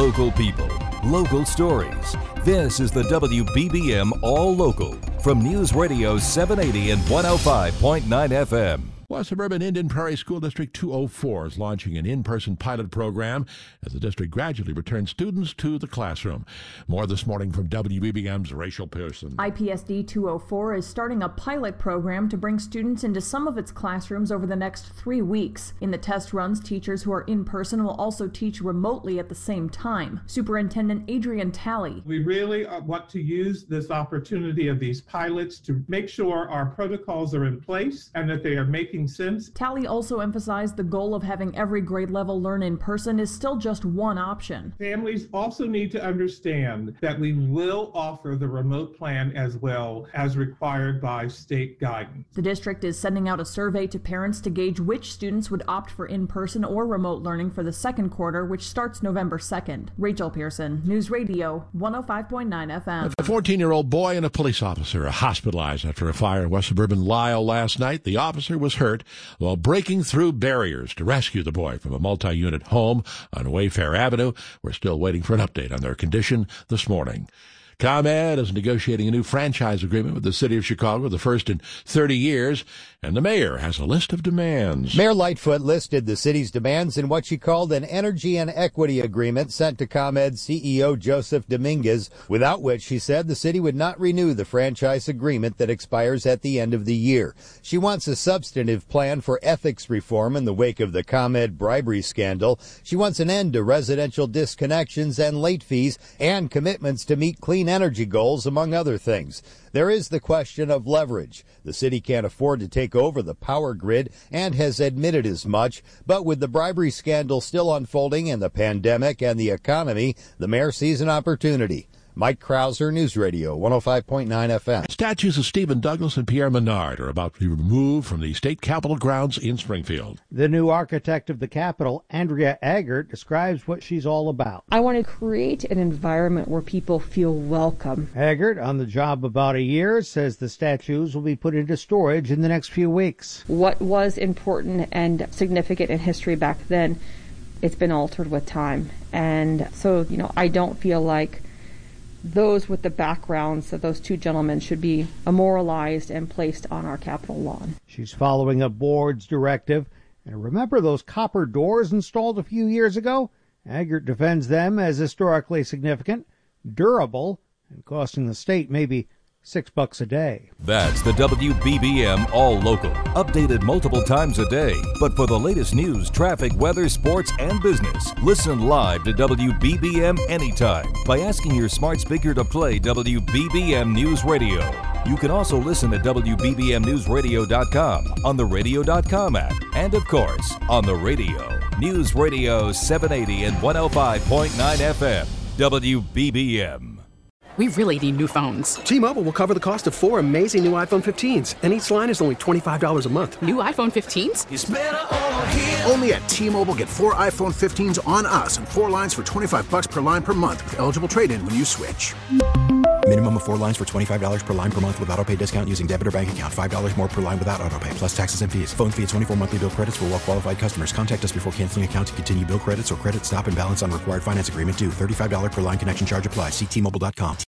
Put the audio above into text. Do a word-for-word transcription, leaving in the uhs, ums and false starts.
Local people, local stories. This is the W B B M All Local from News Radio seven eighty and one oh five point nine F M. West Suburban Indian Prairie School District two oh four is launching an in-person pilot program as the district gradually returns students to the classroom. More this morning from W B B M's Rachel Pearson. I P S D two oh four is starting a pilot program to bring students into some of its classrooms over the next three weeks. In the test runs, teachers who are in person will also teach remotely at the same time. Superintendent Adrian Talley. We really want to use this opportunity of these pilots to make sure our protocols are in place and that they are making sense. Talley also emphasized the goal of having every grade level learn in person is still just one option. Families also need to understand that we will offer the remote plan as well as required by state guidance. The district is sending out a survey to parents to gauge which students would opt for in-person or remote learning for the second quarter, which starts November second. Rachel Pearson, News Radio one oh five point nine F M. A fourteen-year-old boy and a police officer are hospitalized after a fire in West Suburban Lisle last night. The officer was hurt while breaking through barriers to rescue the boy from a multi-unit home on Wayfair Avenue. We're still waiting for an update on their condition this morning. ComEd is negotiating a new franchise agreement with the city of Chicago, the first in thirty years, and the mayor has a list of demands. Mayor Lightfoot listed the city's demands in what she called an energy and equity agreement sent to ComEd C E O Joseph Dominguez, without which she said the city would not renew the franchise agreement that expires at the end of the year. She wants a substantive plan for ethics reform in the wake of the ComEd bribery scandal. She wants an end to residential disconnections and late fees and commitments to meet clean energy goals, among other things. There is the question of leverage. The city can't afford to take over the power grid and has admitted as much. But with the bribery scandal still unfolding and the pandemic and the economy, the mayor sees an opportunity. Mike Krauser, News Radio one oh five point nine F M. Statues of Stephen Douglas and Pierre Menard are about to be removed from the state capitol grounds in Springfield. The new architect of the Capitol, Andrea Eggert, describes what she's all about. I want to create an environment where people feel welcome. Eggert, on the job about a year, says the statues will be put into storage in the next few weeks. What was important and significant in history back then, it's been altered with time. And so, you know, I don't feel like those with the backgrounds of those two gentlemen should be memorialized and placed on our Capitol lawn. She's following a board's directive. And remember those copper doors installed a few years ago? Eggert defends them as historically significant, durable, and costing the state maybe six bucks a day. That's the W B B M All Local, updated multiple times a day. But for the latest news, traffic, weather, sports, and business, listen live to W B B M anytime by asking your smart speaker to play W B B M News Radio. You can also listen at W B B M news radio dot com, on the radio dot com app, and of course, on the radio. News Radio seven eighty and one oh five point nine F M, W B B M. We really need new phones. T-Mobile will cover the cost of four amazing new iPhone fifteens, and each line is only twenty-five dollars a month. New iPhone fifteens? It's better over here. Only at T-Mobile, get four iPhone fifteens on us and four lines for twenty-five bucks per line per month with eligible trade-in when you switch. Minimum of four lines for twenty-five dollars per line per month with autopay discount using debit or bank account. five dollars more per line without autopay, plus taxes and fees. Phone fee at twenty-four monthly bill credits for well-qualified customers. Contact us before canceling account to continue bill credits or credit stop and balance on required finance agreement due. thirty-five dollars per line connection charge applies. See T Mobile dot com.